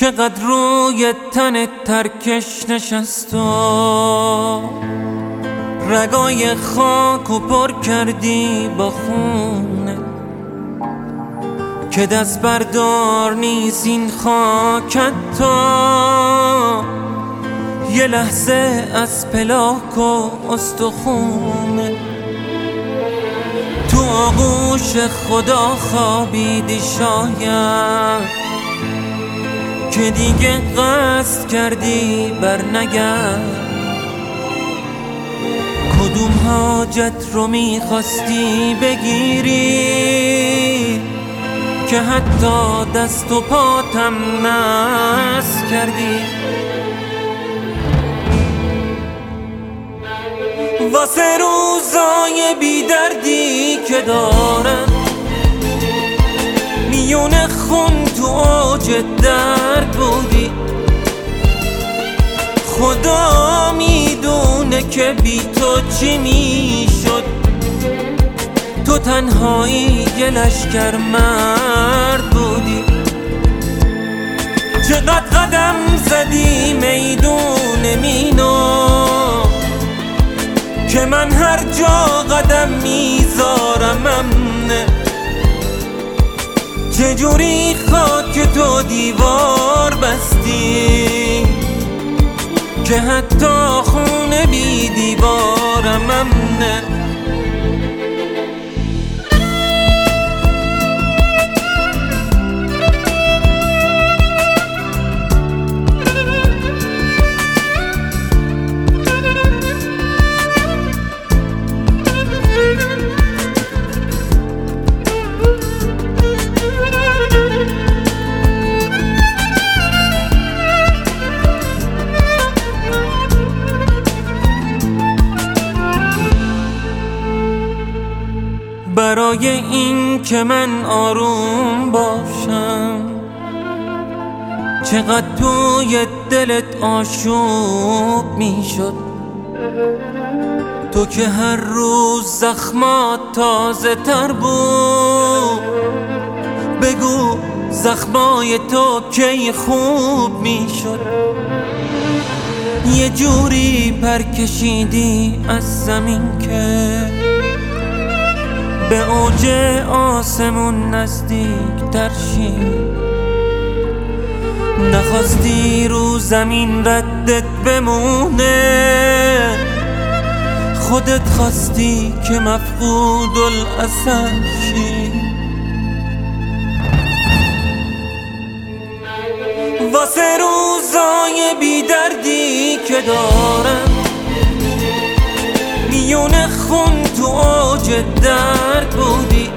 چقدر روی تن ترکش نشست و رگای خاک و پر کردی با خونه که دست بردار نیست این خاکت تا یه لحظه از پلاک و استخونه تو آغوش خدا خوابیدی شاید که دیگه قصد کردی بر نگرد کدوم حاجت رو میخواستی بگیری که حتی دست و پاتم نس کردی واسه روزای بی دردی که دارم میون خون تو اوج درد بودی خدا میدونه که بی تو چی میشد تو تنهایی یه لشکر مرد بودی چقدر قدم زدی میدون مینو که من هر جا قدم میذارم امنه چجوری خاک تو دیوار بستی که حتی خونه بی دیوارم امنه برای این که من آروم باشم چقدر توی دلت آشوب میشد تو که هر روز زخمات تازه تر بود بگو زخمای تو کی خوب میشد یه جوری پر کشیدی از زمین که به اوج آسمون نزدیک تر شی نخواستی رو زمین ردت بمونه خودت خواستی که مفقود الاثر شی واسه روزای بی دردی که دارم میون خون تو اوج درد بودی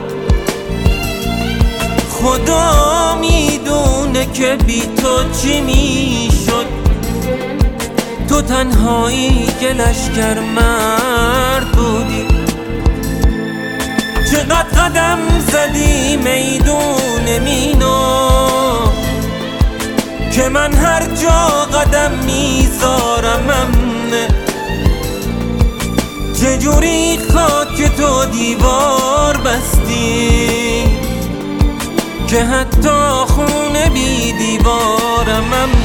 خدا میدونه که بی تو چی میشد تو تنهایی یه لشکر مرد بودی چقدر قدم زدی میدون مینو که من هر جا قدم میذارم امنه چجوری خاک تو دیوار بستی که حتی خونه بی دیوارم